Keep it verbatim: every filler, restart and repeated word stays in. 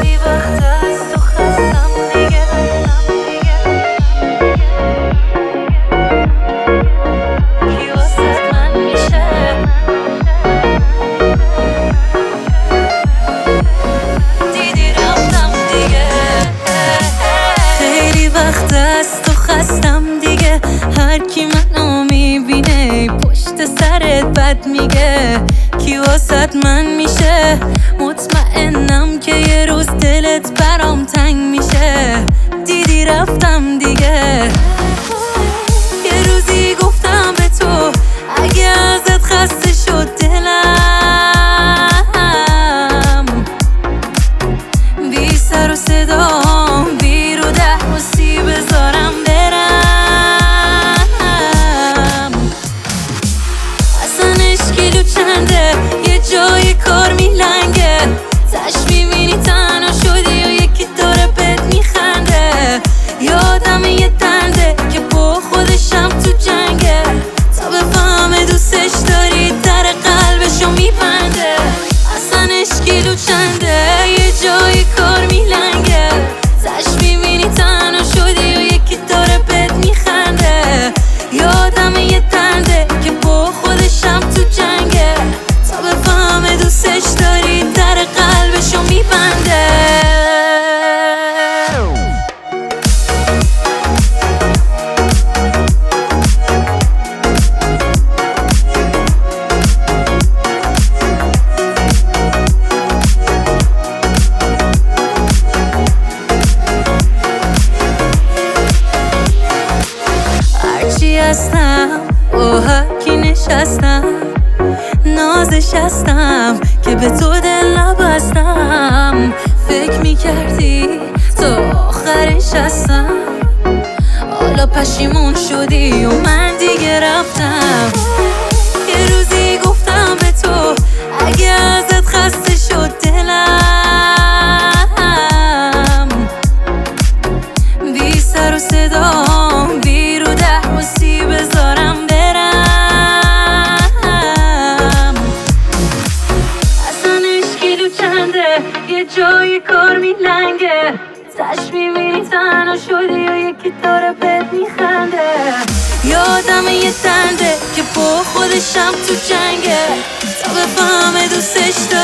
خیلی وقت از تو خستم دیگه. کی واسه من میشه؟ دیدی رفتم دیگه. خیلی وقت از تو خستم دیگه. هر کی منو میبینه پشت سرت بد میگه. کی واسه من میشه؟ مطمئنم که یه روز دلت برام تنگ میشه. دیدی رفتم دیگه. یه روزی گفتم به تو اگه ازت خسته شد دلم، بی سر و صدام بی رو ده موسی بذارم برم. اصلا اشکیلو چنده یه جای کار میلنگه. تش میبینی تنها شدی و یکی داره بهت میخنده. یادم یه دنده که با خودشم تو جنگه. تا بفهمه دوستش داری در قلبشو میبنده. اصلا اشکیلو چنده یه جای کار میلنگه. تش میبینی تنها شدی و یکی داره بهت میخنده. یادم یه دنده که با خودشم تو جنگه. تا بفهمه دوستش داری در قلبشو میبنده. هرچی هستم با هرکی نشستم، نازش هستم که به تو دل نبستم. فکر میکردی تا آخرش هستم، حالا پشیمون شدی و من دیگه رفتم. یه روزی گفتم به تو اگه ازت خسته شد دلم، بی سر و صدام بی رو ده موسی بذارم برم. اصلا اشکیلو چنده یه جای کار میلنگه. تش میبینی تنها شدی و یکی داره بهت میخنده. یادم یه دنده که با خودشم تو جنگه. تا بفهمه دوستش